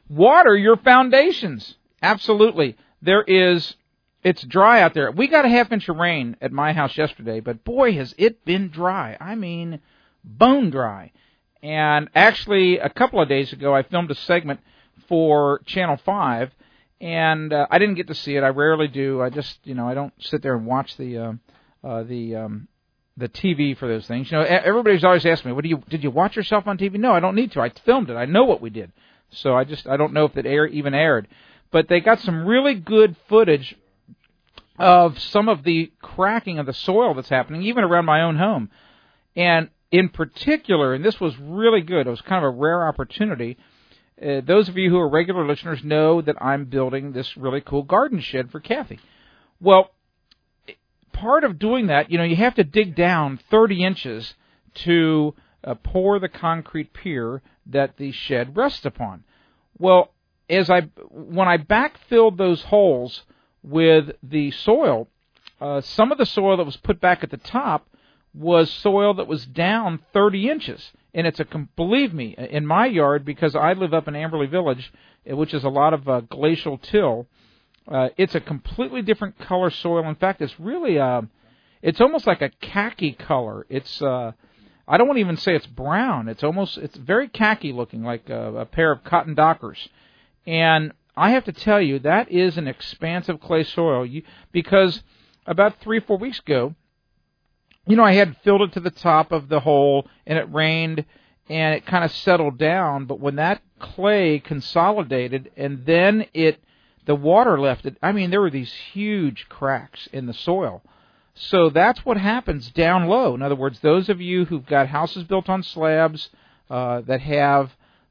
Water your foundations. Absolutely. It's dry out there. We got a half-inch of rain at my house yesterday, but boy, has it been dry. I mean, bone dry. And actually, a couple of days ago, I filmed a segment for Channel 5, and I didn't get to see it. I rarely do. I just, I don't sit there and watch the TV for those things. Everybody's always asking me, did you watch yourself on TV? No, I don't need to. I filmed it. I know what we did. So I don't know if it even aired. But they got some really good footage of some of the cracking of the soil that's happening, even around my own home. And in particular, and this was really good, it was kind of a rare opportunity, those of you who are regular listeners know that I'm building this really cool garden shed for Kathy. Well, part of doing that, you have to dig down 30 inches to pour the concrete pier that the shed rests upon. Well, when I backfilled those holes with the soil, some of the soil that was put back at the top was soil that was down 30 inches. And believe me, in my yard, because I live up in Amberley Village, which is a lot of glacial till, it's a completely different color soil. In fact, it's really, it's almost like a khaki color. It's, I don't want to even say it's brown. It's very khaki looking, like a pair of cotton Dockers. And I have to tell you, that is an expansive clay soil. Because about 3 or 4 weeks ago, I had filled it to the top of the hole, and it rained, and it kind of settled down. But when that clay consolidated, and then the water left it, there were these huge cracks in the soil. So that's what happens down low. In other words, those of you who've got houses built on slabs that have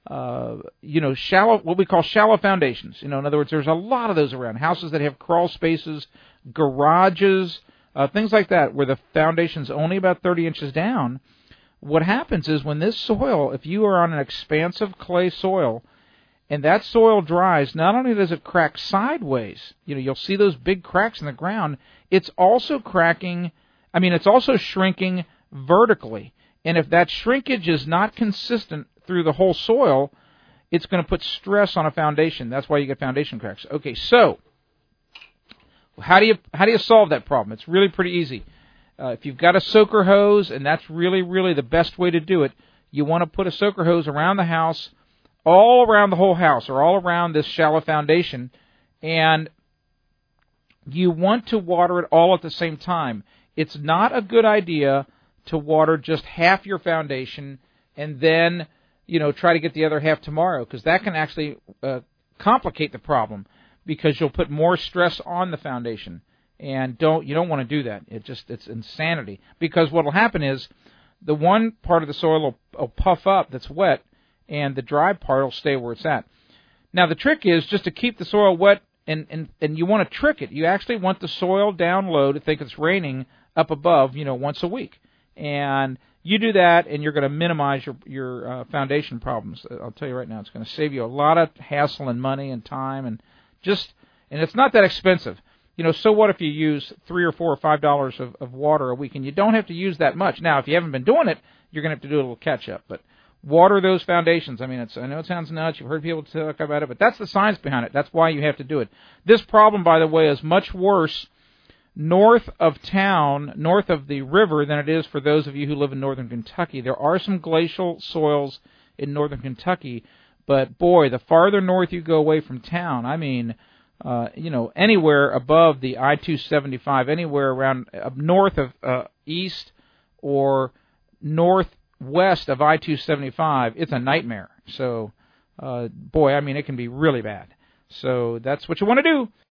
shallow, what we call shallow foundations. In other words, there's a lot of those around. Houses that have crawl spaces, garages, things like that, where the foundation's only about 30 inches down. What happens is when this soil, if you are on an expansive clay soil, and that soil dries, not only does it crack sideways, you'll see those big cracks in the ground, it's also it's also shrinking vertically. And if that shrinkage is not consistent through the whole soil, it's going to put stress on a foundation. That's why you get foundation cracks. Okay, so how do you solve that problem? It's really pretty easy. If you've got a soaker hose, and that's really, really the best way to do it, you want to put a soaker hose around the house, all around the whole house, or all around this shallow foundation, and you want to water it all at the same time. It's not a good idea to water just half your foundation and then, try to get the other half tomorrow, because that can actually complicate the problem, because you'll put more stress on the foundation. And you don't want to do that. It's insanity. Because what will happen is the one part of the soil will puff up that's wet, and the dry part will stay where it's at. Now, the trick is just to keep the soil wet, and you want to trick it. You actually want the soil down low to think it's raining up above, once a week. And you do that, and you're going to minimize your foundation problems. I'll tell you right now, it's going to save you a lot of hassle and money and time, and it's not that expensive. So what if you use $3 or $4 or $5 of water a week, and you don't have to use that much. Now, if you haven't been doing it, you're going to have to do a little catch-up. But water those foundations. I know it sounds nuts. You've heard people talk about it, but that's the science behind it. That's why you have to do it. This problem, by the way, is much worse north of town, north of the river, than it is for those of you who live in northern Kentucky. There are some glacial soils in northern Kentucky, but boy, the farther north you go away from town, anywhere above the I-275, anywhere around up north of east or northwest of I-275, it's a nightmare. So, it can be really bad. So that's what you want to do.